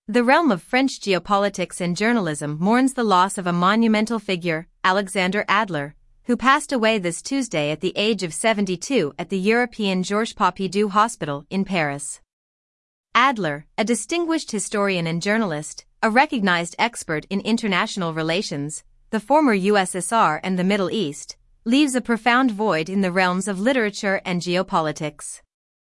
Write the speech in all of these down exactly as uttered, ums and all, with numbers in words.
The realm of French geopolitics and journalism mourns the loss of a monumental figure, Alexander Adler, who passed away this Tuesday at the age of seventy-two at the European Georges Pompidou Hospital in Paris. Adler, a distinguished historian and journalist, a recognized expert in international relations, the former U S S R and the Middle East, leaves a profound void in the realms of literature and geopolitics.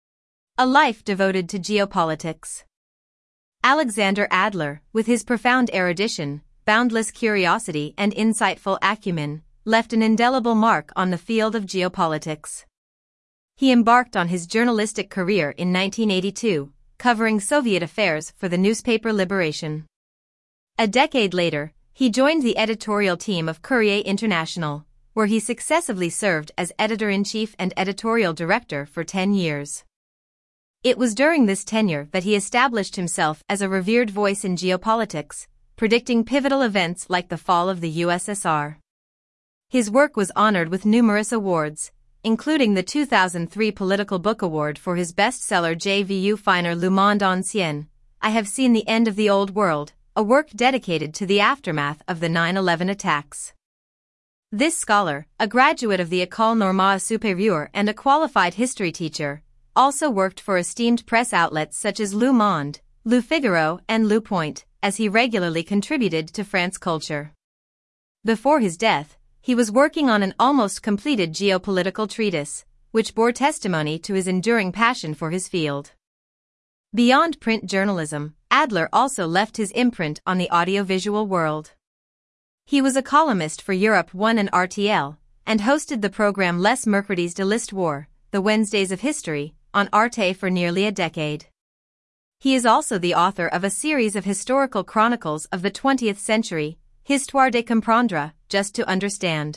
A life devoted to geopolitics. Alexander Adler, with his profound erudition, boundless curiosity and insightful acumen, left an indelible mark on the field of geopolitics. He embarked on his journalistic career in nineteen eighty-two, covering Soviet affairs for the newspaper Liberation. A decade later, he joined the editorial team of Courrier International, where he successively served as editor-in-chief and editorial director for ten years. It was during this tenure that he established himself as a revered voice in geopolitics, predicting pivotal events like the fall of the U S S R. His work was honored with numerous awards, including the two thousand three Political Book Award for his bestseller J'ai vu finir le monde ancien, I Have Seen the End of the Old World, a work dedicated to the aftermath of the nine eleven attacks. This scholar, a graduate of the École Normale Supérieure and a qualified history teacher, also worked for esteemed press outlets such as Le Monde, Le Figaro, and Le Point, as he regularly contributed to France culture. Before his death, he was working on an almost completed geopolitical treatise, which bore testimony to his enduring passion for his field. Beyond print journalism, Adler also left his imprint on the audiovisual world. He was a columnist for Europe one and R T L, and hosted the program Les Mercredis de l'Histoire, the Wednesdays of History, on Arte for nearly a decade. He is also the author of a series of historical chronicles of the twentieth century, Histoire de comprendre, Just to Understand.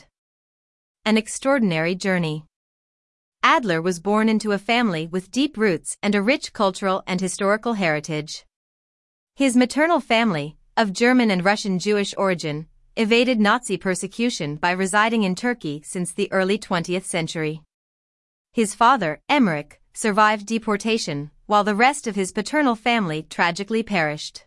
An extraordinary journey. Adler was born into a family with deep roots and a rich cultural and historical heritage. His maternal family, of German and Russian Jewish origin, evaded Nazi persecution by residing in Turkey since the early twentieth century. His father, Emmerich, survived deportation, while the rest of his paternal family tragically perished.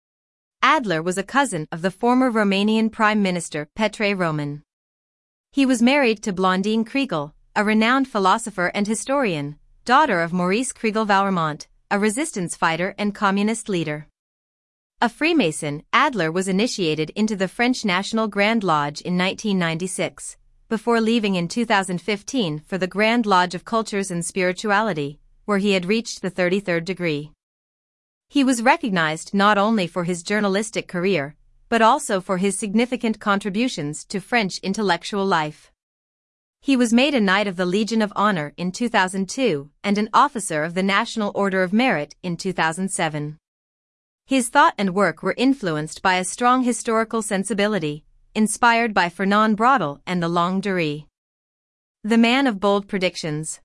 Adler was a cousin of the former Romanian Prime Minister Petre Roman. He was married to Blondine Kriegel, a renowned philosopher and historian, daughter of Maurice Kriegel-Valremont, a resistance fighter and communist leader. A Freemason, Adler was initiated into the French National Grand Lodge in nineteen ninety-six, before leaving in two thousand fifteen for the Grand Lodge of Cultures and Spirituality, where he had reached the thirty-third degree. He was recognized not only for his journalistic career, but also for his significant contributions to French intellectual life. He was made a Knight of the Legion of Honor in two thousand two and an Officer of the National Order of Merit in two thousand seven. His thought and work were influenced by a strong historical sensibility, inspired by Fernand Braudel and the Longue Durée. The man of bold predictions.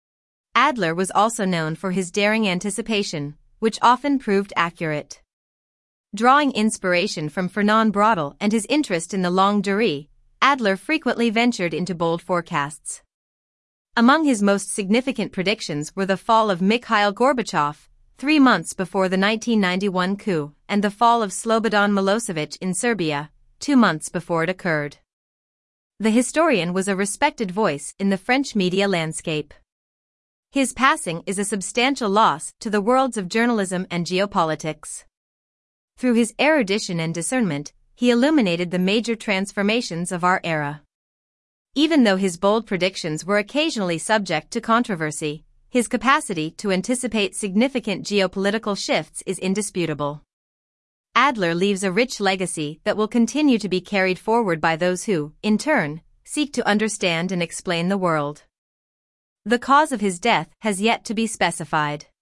Adler was also known for his daring anticipation, which often proved accurate. Drawing inspiration from Fernand Braudel and his interest in the Longue Durée, Adler frequently ventured into bold forecasts. Among his most significant predictions were the fall of Mikhail Gorbachev, three months before the nineteen ninety-one coup, and the fall of Slobodan Milosevic in Serbia, two months before it occurred. The historian was a respected voice in the French media landscape. His passing is a substantial loss to the worlds of journalism and geopolitics. Through his erudition and discernment, he illuminated the major transformations of our era. Even though his bold predictions were occasionally subject to controversy, his capacity to anticipate significant geopolitical shifts is indisputable. Adler leaves a rich legacy that will continue to be carried forward by those who, in turn, seek to understand and explain the world. The cause of his death has yet to be specified.